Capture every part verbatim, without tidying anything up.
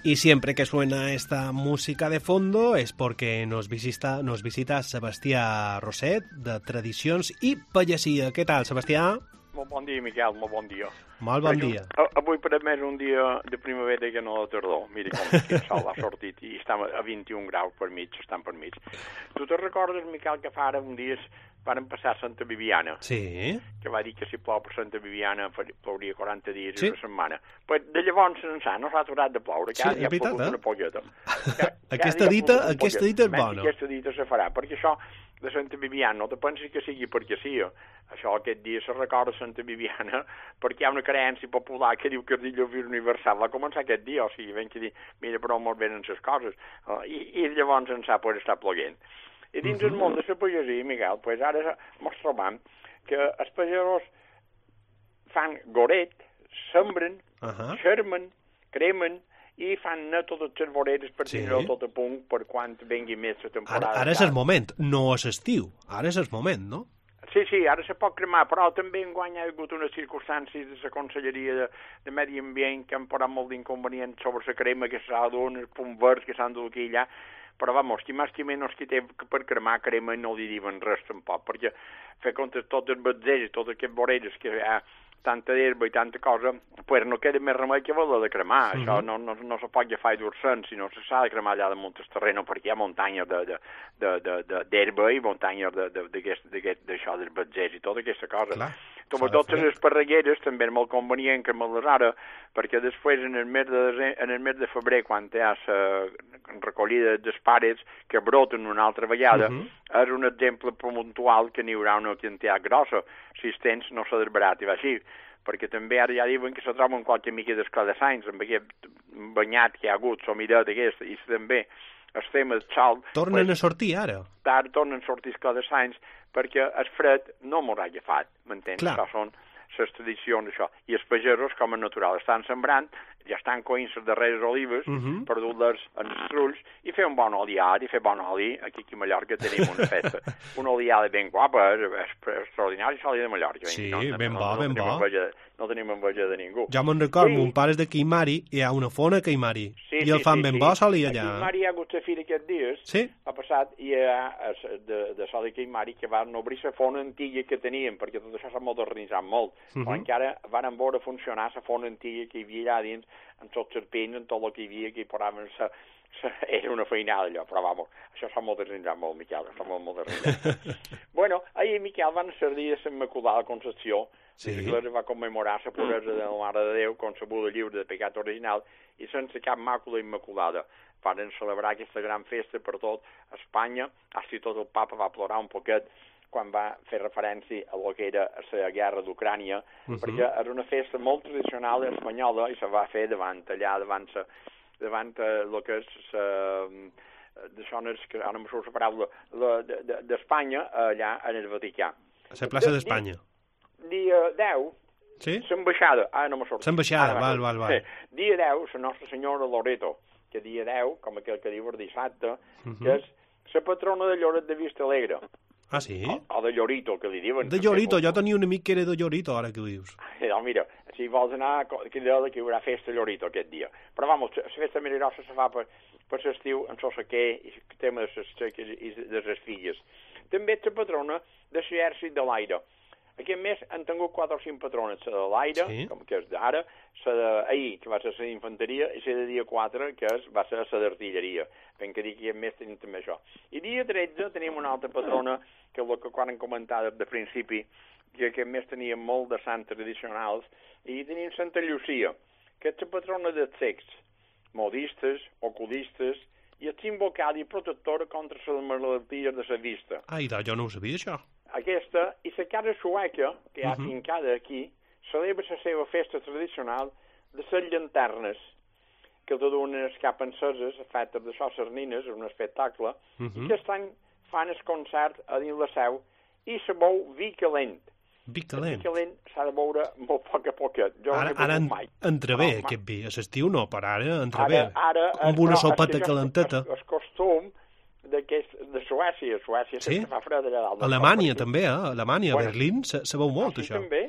Y siempre que suena esta música de fondo es porque nos visita, nos visita Sebastià Roset, de Tradicions i Pagesia. Què tal, Sebastià? Molt bon dia, Miquel, molt bon dia. Molt bon dia. Avui per a mi és un dia de primavera que no de tardor. Mira com que el sol ha sortit i estem a vint-i-un graus per mig, estan per mig. Tu te recordes, Miquel, que fa ara un dia varen passar Santa Viviana? Sí. Que va dir que si plou per Santa Viviana plouria quaranta dies sí. i una setmana. Pues de llavors ençà no s'ha aturat de ploure. Sí, és veritat, eh? Una polleta. Aquesta dita, aquesta dita és bona. Aquesta dita se farà, perquè això de Santa Viviana no te pensis que sigui perquè sí. Això aquest dia se recorda Santa Viviana perquè hi ha una creença popular que diu que el dilluns universal va començar aquest dia, o sigui, ben que dir, mira, però molt bé en les coses. Uh, i, I llavors ençà pot estar ploguent. I dins uh -huh. el món de la pagesia, Miquel, pues ara ens trobam que els pagesos fan goret, sembren, uh -huh. xermen, cremen, i fan net totes les voreres per tindre sí. tot a punt per quan vengui més la temporada. Ara, ara és el moment, no és estiu, ara és el moment, no? Sí, sí, ara se pot cremar, però també enguany ha hagut unes circumstàncies de la Conselleria de, de Medi Ambient que han posat molt d'inconvenients sobre la crema que s'ha de donar, els punts verds que s'han de donar allà, però vamos, qui més qui menys qui té per cremar crema no li diuen res tampoc, perquè fer compte tots els batzers i totes aquestes voreres que hi ha tanta herba i tanta cosa, pues no queda més remei que voler de cremar. Uh -huh. Això no, no, no se pot agafar i dur-se'n, sinó se s'ha de cremar allà damunt el terreno, perquè hi ha muntanyes d'herba i muntanyes d'això dels batzers i tota aquesta cosa. Clar. Sobretot les esparregueres també és molt convenient que me les ara, perquè després en el mes de, en el mes de febrer, quan hi ha la recollida dels pares que broten una altra vegada, uh -huh. és un exemple puntual que n'hi haurà una quantitat grossa. Si els temps no s'ha desbarat i va així, perquè també ara ja diuen que se troben qualque mica d'escladassanys amb aquest banyat que hi ha hagut, somidat aquesta, i també el tema del sol... Tornen pues, a sortir ara. Ara tornen a sortir escladassanys perquè el fred no m'ho ha agafat, m'entens? Això són les tradicions, això. I els pagesos, com a natural, estan sembrant, ja estan coint les darreres olives, uh -huh. per dur-les en els trulls, i fer un bon oliat, i fer bon oli. Aquí, aquí a Mallorca tenim una festa. Una oliada ben guapa, és, és extraordinari, és l'oli de Mallorca. Sí, no? ben no, bo, no, ben no bo. Enveja, no tenim enveja de ningú. Ja me'n record, sí. Mon pare és de Quimari, hi ha una fona a Quimari, sí, i el sí, fan sí, ben sí. bo, soli allà. A Quimari hi ha hagut la fira aquests dies, sí? ha passat, i hi ha de, de sol de Quimari que van obrir la fona antiga que teníem, perquè tot això s'ha modernitzat molt, uh -huh. però encara van veure funcionar la fona antiga que hi havia allà dins, amb tots els serpents, amb tot el que hi havia, que hi posaven sa, sa, era una feinada allò, però vamos, això s'ha modernitzat molt, Miquel, s'ha molt modernitzat. Bueno, ahir, Miquel, van ser dia de l'Immaculada Concepció, sí. L'Església va commemorar la puresa de la Mare de Déu, concebuda lliure de pecat original, i sense cap màcula immaculada. Van celebrar aquesta gran festa per tot Espanya, així tot el papa va plorar un poquet quan va fer referència a lo que era la guerra d'Ucrània, uh -huh. perquè era una festa molt tradicional espanyola i se va fer davant allà, davant, sa, davant el que és la... d'això no és que ara no me surt la paraula d'Espanya, allà en el Vaticà. A la plaça d'Espanya. Dia deu, sí? L'ambaixada, ara no me surt. L'ambaixada, val, val, val. Sí. Dia deu, la Nostra Senyora Loreto, que dia deu, com aquell que diu el dissabte, uh -huh. que és la patrona de Lloret de Vista Alegre. Ah, sí? O, o de Llorito, que li diuen. De Llorito, jo tenia un amic que era de Llorito, ara que ho dius. No, mira, si vols anar, que hi haurà festa a Llorito aquest dia. Però, vamos, la festa més grossa se fa per, per l'estiu, en sos saquer, i el tema de les xeques i de les filles. També és la patrona de l'exèrcit de l'aire. Aquest mes han tingut quatre o cinc patrones, la de l'aire, sí. com que és d'ara, la d'ahir, que va ser la d'infanteria, i la de dia quatre, que és, va ser la d'artilleria. Ben que dir que aquest mes tenim també això. I dia tretze tenim una altra patrona, que és el que quan hem comentat de principi, que aquest mes teníem molt de sants tradicionals, i tenim Santa Llucia, que és la patrona dels cecs, modistes, oculistes, i és invocada i protectora contra les malalties de la vista. Ai, doncs jo no ho sabia, això. Aquesta, i la casa sueca, que hi ha uh -huh. fincada aquí, celebra la seva festa tradicional de les llanternes, que te donen els cap enceses, fetes de so sardines, un espectacle, uh -huh. i que estan fan el concert a dins la seu, i se veu vi calent. Vi calent? Vi calent s'ha de veure molt poc a poquet. Jo ara no ara en, mai. entra bé, no, aquest vi. A l'estiu no, però ara entra bé. Ara, ara, amb una sopeta és calenteta. El, el costum de Suècia, Suècia sí? Se fa fred allà dalt. Alemanya també, eh? Alemanya, bueno, Berlín, se, se veu molt, ah, sí, això. també? Doncs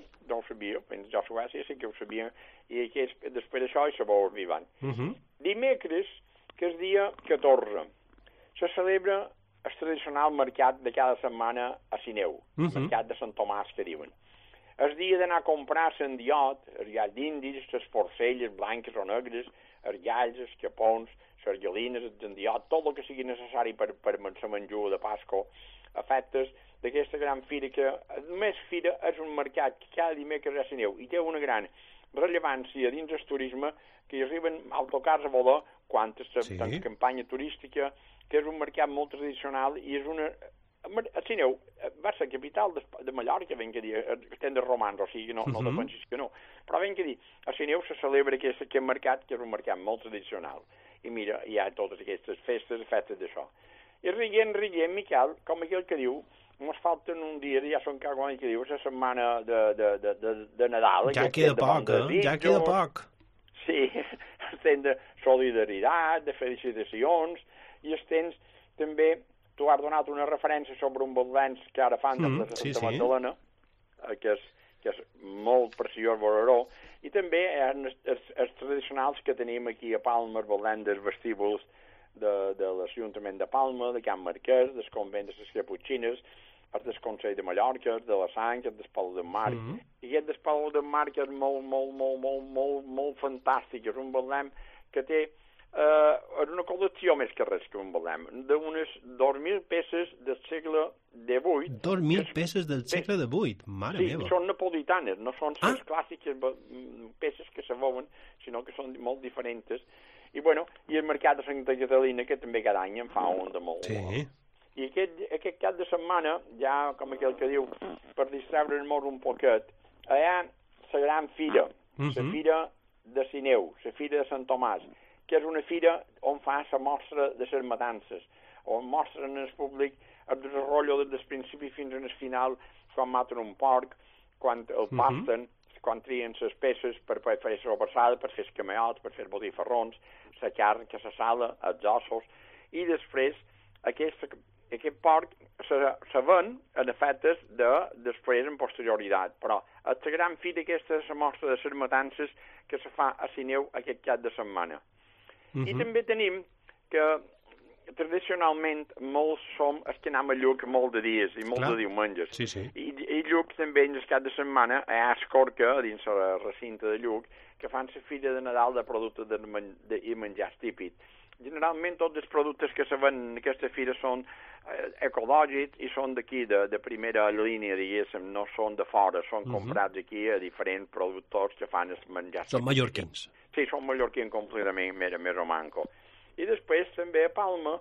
no ho sabia, fins jo a Suècia sí que ho sabia, i aquest, després d'això hi sabeu vivant. Uh -huh. Dimecres, que és dia catorze, se celebra el tradicional mercat de cada setmana a Sineu, el uh -huh. mercat de Sant Tomàs, que diuen. El dia d'anar a comprar l'endiot, els galls d'indis, les porcelles blanques o negres, els galls, els capons, les gallines, els endiot, tot el que sigui necessari per, per la menjor de Pasco, efectes d'aquesta gran fira, que només fira és un mercat que cada dimecres a Sineu i té una gran rellevància dins el turisme, que hi arriben autocars a volar quan està sí. en campanya turística, que és un mercat molt tradicional i és una... A Sineu va ser capital de, de Mallorca, ben que dir, estem de romans, o sigui, no, uh -huh. no de pensis que no, però ben que dir, a Sineu se celebra aquest, aquest mercat, que és un mercat molt tradicional, i mira, hi ha totes aquestes festes, festes d'això. I riguent, riguent, Miquel, com aquell que diu, ens falten un dia, ja són cada any que diu, la setmana de, de, de, de, de Nadal. Ja queda poc, eh? Ja queda poc. Sí, estem de solidaritat, de felicitacions, i estem també, tu has donat una referència sobre un balanç que ara fan mm, de la sí, Santa sí. Magdalena, que és, que és molt preciós veure-ho, i també els, els, els tradicionals que tenim aquí a Palma, el balanç dels vestíbuls de, de l'Ajuntament de Palma, de Can Marquès, del convent de les Caputxines, el del Consell de Mallorca, de la Sang, el del Palau d'en Marc. Mm -hmm. I aquest del Palau d'en Marc és molt, molt, molt, molt, molt, molt fantàstic. És un balanç que té Uh, és una col·lecció més que res que un balem, d'unes dos mil peces del segle divuit. Dos mil peces del segle divuit? Mare sí, meva. Sí, són napolitanes, no són ah? les clàssiques peces que se veuen, sinó que són molt diferents. I, bueno, i el mercat de Santa Catalina, que també cada any en fa un de molt. Sí. I aquest, aquest cap de setmana, ja com aquell que diu, per distreure'ns un poquet, allà la gran fira, la uh -huh. fira de Sineu, la fira de Sant Tomàs, que és una fira on fa la mostra de les matances, on mostren al públic el desenvolupament des del principi fins al final, quan maten un porc, quan el pasten, uh -huh. quan trien les peces per, per fer la sobrassada, per fer els cameots, per fer botifarrons, la carn que se sala, els ossos, i després aquest, aquest porc se, se ven en efectes de després en posterioritat, però la gran fira aquesta és la mostra de les matances que se fa a Sineu aquest cap de setmana. Uh-huh. I també tenim que tradicionalment molts som els que anem a Lluc molt de dies i molt Clar. de diumenges. Sí, sí. I, i Lluc també en el cap de setmana a Escorca, dins el recinte de Lluc, que fan la fira de Nadal de productes de, men de, i menjars típics. Generalment tots els productes que se ven en aquesta fira són eh, ecològics i són d'aquí, de, de primera línia, diguéssim, no són de fora, són uh-huh. comprats aquí a diferents productors que fan els menjars. Són mallorquins. Sí, són mallorquins completament, més, més o manco. I després també a Palma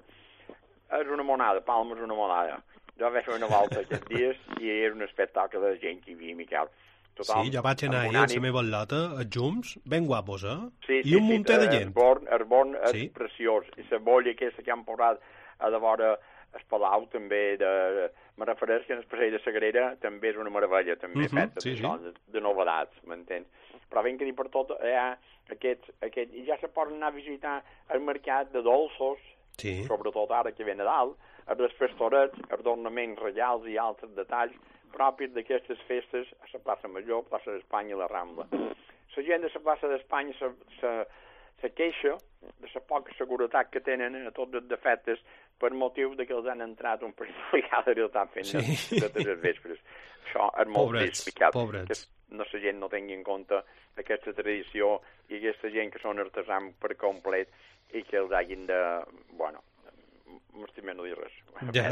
és una monada, Palma és una monada. Jo vaig fer una volta aquests dies i era un espectacle de gent que hi havia, Miquel. Tothom, sí, jo vaig anar ahir amb la meva lota, els junts, ben guapos, eh? Sí, I sí, un munter sí, de gent. El born, el born és sí. preciós. I la bolla aquesta que han posat a de vora el Palau també, de, me refereix que en el Passeig de Sagrera també és una meravella, també uh -huh, feta sí, això, sí. de, de novedats, m'entens? Però ben que dir per tot, hi ha aquest, aquest, i ja se poden anar a visitar el mercat de dolços, sí. sobretot ara que ve Nadal, els pastorets, els ornaments reials i altres detalls propis d'aquestes festes a la plaça Major, plaça d'Espanya i la Rambla. La gent de la plaça d'Espanya se, se, se queixa de la poca seguretat que tenen a tots els defectes per motiu de que els han entrat un parell de vegades i els estan fent sí. totes les vespres. Això és molt pobrets, trist, pobrets. que no la gent no tingui en compte aquesta tradició i aquesta gent que són artesans per complet i que els hagin de... bueno, m'estimem no dir res. Ja.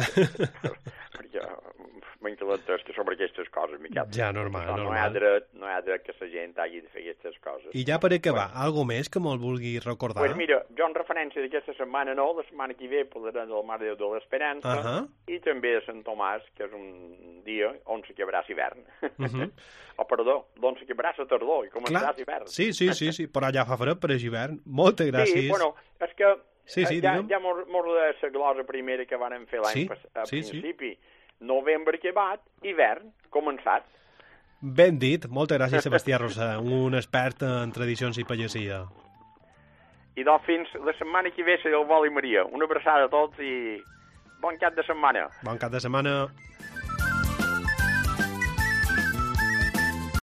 Perquè m'encalentesta sobre aquestes coses, Miquel. Ja, normal, no, normal. No hi ha dret, no hi ha dret que la gent hagi de fer aquestes coses. I ja per acabar, bueno. algo més que me'l vulgui recordar? Pues mira, jo en referència d'aquesta setmana no, la setmana que ve parlarem del Mare de Déu de l'Esperança uh -huh. i també de Sant Tomàs, que és un dia on s'acabarà l'hivern. Uh -huh. o, perdó, on s'acabarà la tardor i començarà l'hivern. Sí, sí, sí, sí, però ja fa fred per l'hivern. Moltes gràcies. Sí, bueno, és que sí, sí, ja, ja mos de la glosa primera que van fer l'any sí, a sí, principi. Sí. Novembre acabat, hivern començat. Ben dit. Moltes gràcies, Sebastià Rossà, un expert en tradicions i pagesia. I doncs fins la setmana que ve serà el vol i Maria. Una abraçada a tots i bon cap de setmana. Bon cap de setmana.